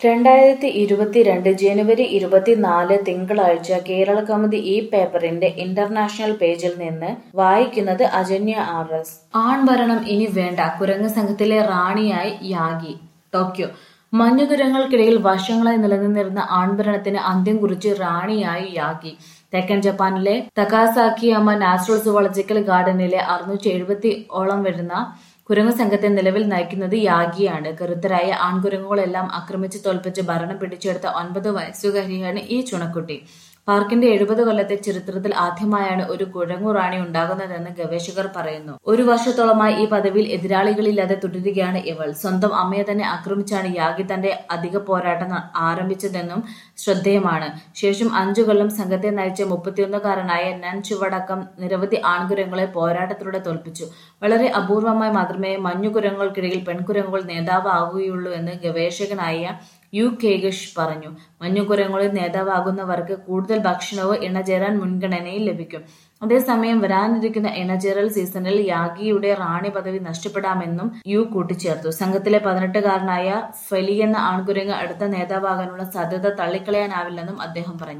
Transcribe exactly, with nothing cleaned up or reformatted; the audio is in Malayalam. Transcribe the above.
രണ്ടായിരത്തി ഇരുപത്തിരണ്ട് ജനുവരി ഇരുപത്തിനാല് തിങ്കളാഴ്ച കേരളകൗമുദി ഈ പേപ്പറിന്റെ ഇന്റർനാഷണൽ പേജിൽ നിന്ന് വായിക്കുന്നത് അജന്യ ആർ എസ്. ആൺഭരണം ഇനി വേണ്ട, കുരങ്ങ് സംഘത്തിലെ റാണിയായി യാഗി. ടോക്യോ. മഞ്ഞുകുരങ്ങൾക്കിടയിൽ വർഷങ്ങളായി നിലനിന്നിരുന്ന ആൺഭരണത്തിന് അന്ത്യം കുറിച്ച് റാണിയായി യാഗി. തെക്കൻ ജപ്പാനിലെ തകാസാക്കിയാമ നാച്ചുറൽ സുവോളജിക്കൽ ഗാർഡനിലെ അറുന്നൂറ്റി എഴുപത്തി ഓളം വരുന്ന കുരങ്ങു സംഘത്തെ നിലവിൽ നയിക്കുന്നത് യാഗിയാണ്. കരുത്തരായ ആൺകുരങ്ങുകളെല്ലാം ആക്രമിച്ച് തോൽപ്പിച്ച് ഭരണം പിടിച്ചെടുത്ത ഒൻപത് വയസ്സുകാരിയാണ് ഈ ചുണക്കുട്ടി. പാർക്കിന്റെ എഴുപത് കൊല്ലത്തെ ചരിത്രത്തിൽ ആദ്യമായാണ് ഒരു കുരങ്ങുറാണി ഉണ്ടാകുന്നതെന്ന് ഗവേഷകർ പറയുന്നു. ഒരു വർഷത്തോളമായി ഈ പദവിയിൽ എതിരാളികളില്ലാതെ തുടരുകയാണ് ഇവൾ. സ്വന്തം അമ്മയെ തന്നെ ആക്രമിച്ചാണ് യാഗി തന്റെ അധിക പോരാട്ടം ആരംഭിച്ചതെന്നും ശ്രദ്ധേയമാണ്. ശേഷം അഞ്ചു കൊല്ലം സംഘത്തെ നയിച്ച മുപ്പത്തിയൊന്നുകാരനായ നൻ ചുവടക്കം നിരവധി ആൺകുരങ്ങുകളെ പോരാട്ടത്തിലൂടെ തോൽപ്പിച്ചു. വളരെ അപൂർവമായി മാത്രമേ മഞ്ഞുകുരങ്ങുകൾക്കിടയിൽ പെൺകുരങ്ങുകൾ നേതാവ് ആകുകയുള്ളൂ എന്ന് ഗവേഷകനായ യു കേഗിഷ് പറഞ്ഞു. മഞ്ഞുകുരങ്ങുകളിൽ നേതാവാകുന്നവർക്ക് കൂടുതൽ ഭക്ഷണവും ഇണചേരാൻ മുൻഗണനയും ലഭിക്കും. അതേസമയം വരാനിരിക്കുന്ന ഇണചേരൽ സീസണിൽ യാഗിയുടെ റാണി പദവി നഷ്ടപ്പെടാമെന്നും യു കൂട്ടിച്ചേർത്തു. സംഘത്തിലെ പതിനെട്ടുകാരനായ ഫെലിയെന്ന ആൺകുരങ്ങ് അടുത്ത നേതാവാകാനുള്ള സാധ്യത തള്ളിക്കളയാനാവില്ലെന്നും അദ്ദേഹം പറഞ്ഞു.